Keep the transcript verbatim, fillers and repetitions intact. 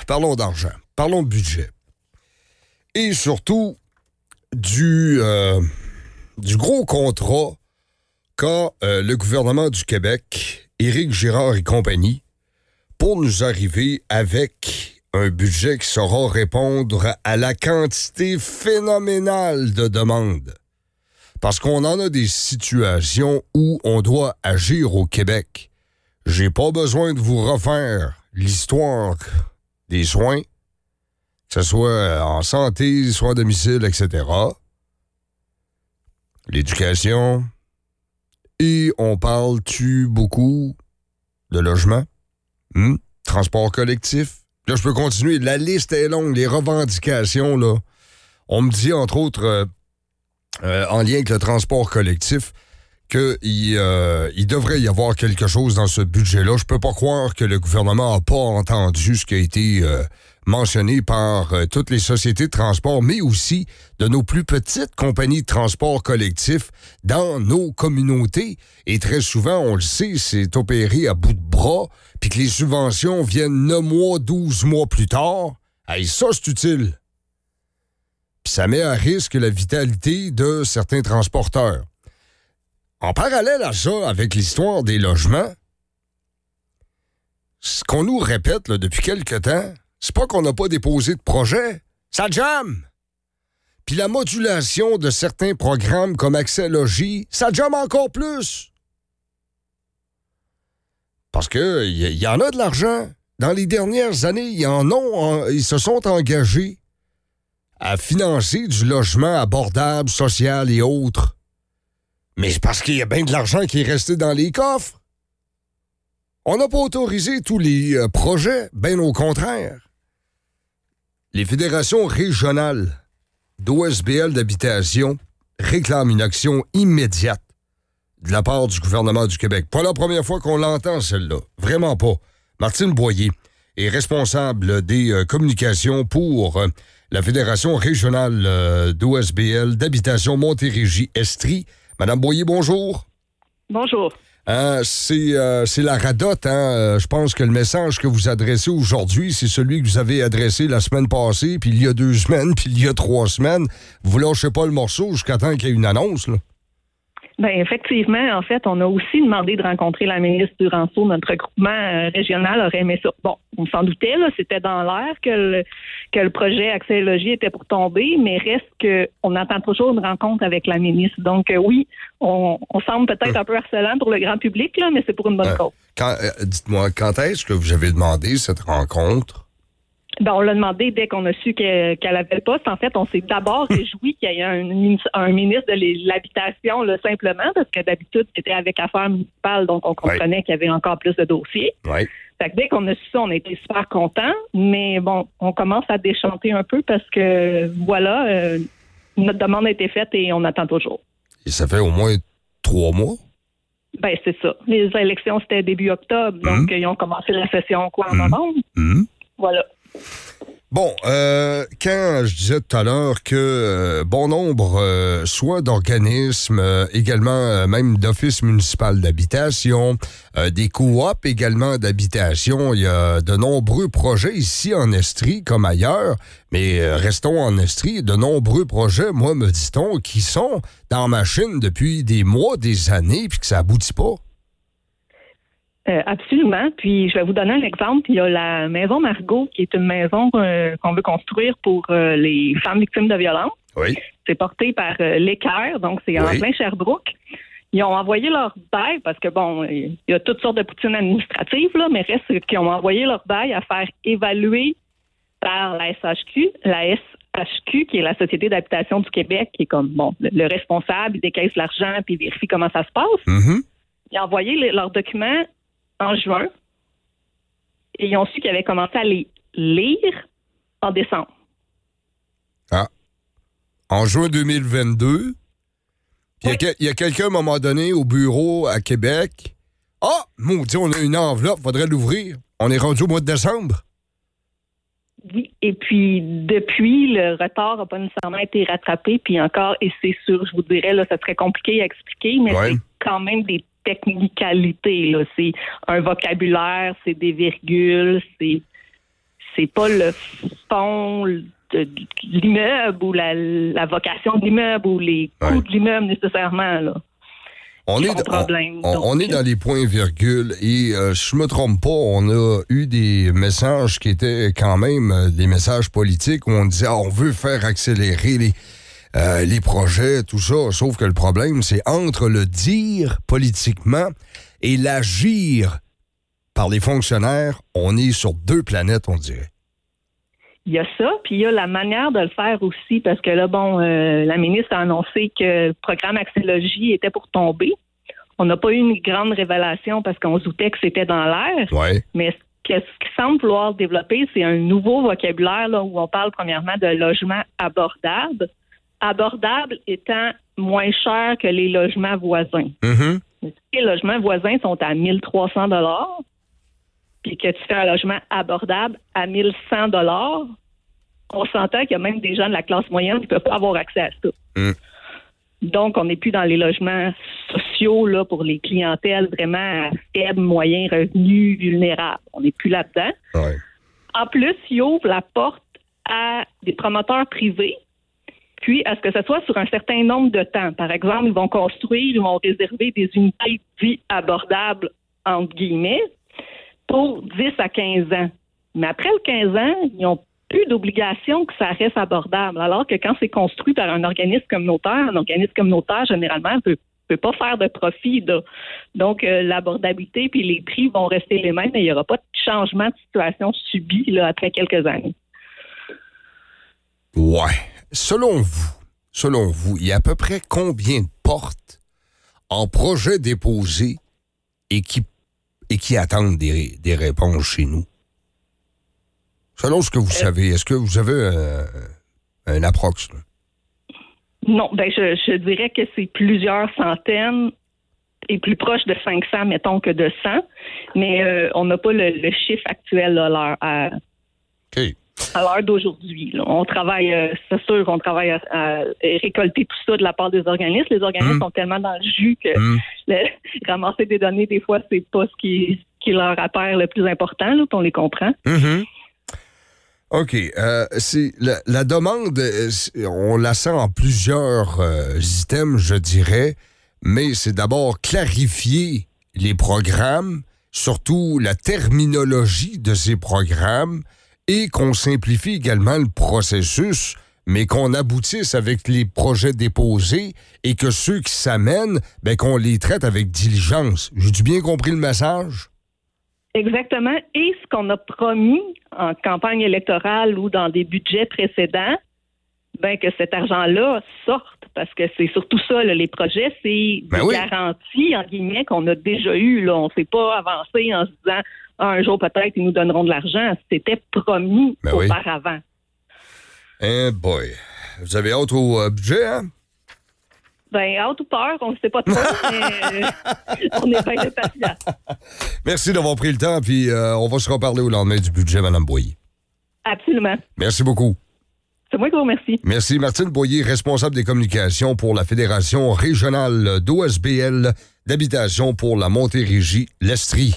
parlons d'argent, parlons de budget. Et surtout, du, euh, du gros contrat qu'a euh, le gouvernement du Québec, Éric Girard et compagnie, pour nous arriver avec un budget qui saura répondre à la quantité phénoménale de demandes. Parce qu'on en a des situations où on doit agir au Québec. J'ai pas besoin de vous refaire l'histoire des soins, que ce soit en santé, soit à domicile, et cetera. L'éducation. Et on parle-tu beaucoup de logement? Hmm? Transport collectif? Là, je peux continuer. La liste est longue. Les revendications, là. On me dit, entre autres, euh, euh, en lien avec le transport collectif, qu'il euh, il devrait y avoir quelque chose dans ce budget-là. Je peux pas croire que le gouvernement n'a pas entendu ce qui a été euh, mentionné par euh, toutes les sociétés de transport, mais aussi de nos plus petites compagnies de transport collectif dans nos communautés. Et très souvent, on le sait, c'est opéré à bout de bras, puis que les subventions viennent neuf mois, douze mois plus tard. Hey, ça, c'est utile. Puis ça met à risque la vitalité de certains transporteurs. En parallèle à ça, avec l'histoire des logements, ce qu'on nous répète là, depuis quelque temps, c'est pas qu'on n'a pas déposé de projet, ça jamme. Puis la modulation de certains programmes comme Accès Logis, ça jamme encore plus. Parce que il y, y en a de l'argent. Dans les dernières années, ils en ont, ils se sont engagés à financer du logement abordable, social et autres. Mais c'est parce qu'il y a bien de l'argent qui est resté dans les coffres. On n'a pas autorisé tous les euh, projets, bien au contraire. Les fédérations régionales d'O S B L d'habitation réclament une action immédiate de la part du gouvernement du Québec. Pas la première fois qu'on l'entend, celle-là. Vraiment pas. Martine Boyer est responsable des euh, communications pour euh, la Fédération régionale euh, d'O S B L d'habitation Montérégie-Estrie. Madame Boyer, bonjour. Bonjour. Hein, c'est, euh, c'est la radote. Hein? Je pense que le message que vous adressez aujourd'hui, c'est celui que vous avez adressé la semaine passée, puis il y a deux semaines, puis il y a trois semaines. Vous lâchez pas le morceau jusqu'à temps qu'il y ait une annonce, là. Bien, effectivement, en fait, on a aussi demandé de rencontrer la ministre Duranceau. Notre groupement euh, régional aurait aimé ça. Bon, on s'en doutait, là, c'était dans l'air que le, que le projet Accès Logis était pour tomber, mais reste qu'on attend toujours une rencontre avec la ministre. Donc, euh, oui, on, on semble peut-être euh. un peu harcelant pour le grand public, là, mais c'est pour une bonne euh, cause. Quand, euh, dites-moi, quand est-ce que vous avez demandé cette rencontre? Ben, on l'a demandé dès qu'on a su que, qu'elle avait le poste. En fait, on s'est d'abord réjoui qu'il y ait un, un ministre de l'habitation, là, simplement, parce que d'habitude, c'était avec Affaires municipales, donc on comprenait ouais. qu'il y avait encore plus de dossiers. Ouais. Fait que dès qu'on a su ça, on a été super contents, mais bon, on commence à déchanter un peu parce que, voilà, euh, notre demande a été faite et on attend toujours. Et ça fait au moins trois mois? Ben, c'est ça. Les élections, c'était début octobre, donc mmh. ils ont commencé la session, quoi, en mmh. novembre. Mmh. Voilà. Bon, euh, quand je disais tout à l'heure que euh, bon nombre, euh, soit d'organismes, euh, également euh, même d'offices municipaux d'habitation, euh, des coops également d'habitation, il y a de nombreux projets ici en Estrie comme ailleurs, mais euh, restons en Estrie, de nombreux projets, moi me dit-on, qui sont dans la machine depuis des mois, des années, puis que ça aboutit pas. Euh, absolument. Puis, je vais vous donner un exemple. Il y a la Maison Margot, qui est une maison euh, qu'on veut construire pour euh, les femmes victimes de violences. Oui. C'est porté par euh, l'Équerre, donc c'est oui. en plein Sherbrooke. Ils ont envoyé leur bail, parce que, bon, il y a toutes sortes de poutines administratives, là, mais reste qu'ils ont envoyé leur bail à faire évaluer par la S H Q, la S H Q, qui est la Société d'habitation du Québec, qui est comme, bon, le, le responsable, il décaisse l'argent, puis il vérifie comment ça se passe. Mm-hmm. Ils ont envoyé les, leurs documents en juin, et ils ont su qu'ils avaient commencé à les lire en décembre. Ah. En juin deux mille vingt-deux, il oui. y, y a quelqu'un, à un moment donné, au bureau à Québec. Ah! Maudit, on a une enveloppe, faudrait l'ouvrir. On est rendu au mois de décembre. Oui, et puis, depuis, le retard n'a pas nécessairement été rattrapé, puis encore, et c'est sûr, je vous dirais, là, ça serait compliqué à expliquer, mais ouais. c'est quand même des technicalité, là. C'est un vocabulaire, c'est des virgules, c'est, c'est pas le fond de, de l'immeuble ou la, la vocation de l'immeuble ou les coûts ouais. de l'immeuble nécessairement, là. On est, problème, on, on est dans les points-virgules et euh, si je me trompe pas, on a eu des messages qui étaient quand même euh, des messages politiques où on disait ah, on veut faire accélérer les, euh, les projets, tout ça. Sauf que le problème, c'est entre le dire politiquement et l'agir par les fonctionnaires, on est sur deux planètes, on dirait. Il y a ça, puis il y a la manière de le faire aussi, parce que là, bon, euh, la ministre a annoncé que le programme Axélogie était pour tomber. On n'a pas eu une grande révélation parce qu'on se doutait que c'était dans l'air. Ouais. Mais ce qu'il semble vouloir développer, c'est un nouveau vocabulaire là, où on parle premièrement de logements abordables. Abordables étant moins cher que les logements voisins. Mm-hmm. Les logements voisins sont à mille trois cents dollars. Puis que tu fais un logement abordable à mille cent dollars, on s'entend qu'il y a même des gens de la classe moyenne qui ne peuvent pas avoir accès à ça. Mm. Donc, on n'est plus dans les logements sociaux là pour les clientèles vraiment à faible, moyen revenu, vulnérables. On n'est plus là-dedans. Ouais. En plus, il ouvre la porte à des promoteurs privés, puis à ce que ce soit sur un certain nombre de temps. Par exemple, ils vont construire, ils vont réserver des unités de vie abordables, entre guillemets, pour dix à quinze ans. Mais après le quinze ans, ils n'ont plus d'obligation que ça reste abordable. Alors que quand c'est construit par un organisme communautaire, un organisme communautaire, généralement, ne peut, peut pas faire de profit. Là. Donc, euh, l'abordabilité puis les prix vont rester les mêmes, mais il n'y aura pas de changement de situation subi là, après quelques années. Ouais. Selon vous, selon vous, il y a à peu près combien de portes en projet déposé et qui et qui attendent des, des réponses chez nous? Selon ce que vous euh, savez, est-ce que vous avez euh, un approx? Là? Non, ben je, je dirais que c'est plusieurs centaines et plus proche de cinq cents, mettons, que de cent, mais euh, on n'a pas le, le chiffre actuel là, à l'heure, à, okay. à l'heure d'aujourd'hui. Là. On travaille, euh, c'est sûr qu'on travaille à, à récolter tout ça de la part des organismes. Les organismes mmh. sont tellement dans le jus que mmh. le, ramasser des données, des fois, c'est pas ce qui, qui leur apparaît le plus important, là, on les comprend. Mmh. OK. Euh, c'est la, la demande, on la sent en plusieurs euh, items, je dirais, mais c'est d'abord clarifier les programmes, surtout la terminologie de ces programmes, et qu'on simplifie également le processus, mais qu'on aboutisse avec les projets déposés et que ceux qui s'amènent, ben, qu'on les traite avec diligence. J'ai-tu bien compris le message? Exactement. Et ce qu'on a promis en campagne électorale ou dans des budgets précédents, ben que cet argent-là sorte, parce que c'est surtout ça, là, les projets, c'est ben des oui. garanties, en guillemets, qu'on a déjà eues. Là. On ne s'est pas avancé en se disant ah, un jour peut-être ils nous donneront de l'argent. C'était promis ben auparavant. Oui. Eh boy. Vous avez hâte au euh, budget, hein? Ben, hâte ou peur, on ne sait pas trop, mais on est bien impatients. Merci d'avoir pris le temps, puis euh, on va se reparler au lendemain du budget, Mme Boyer. Absolument. Merci beaucoup. C'est moi qui vous remercie. Merci. Martine Boyer, responsable des communications pour la Fédération régionale d'O S B L d'habitation pour la Montérégie-L'Estrie.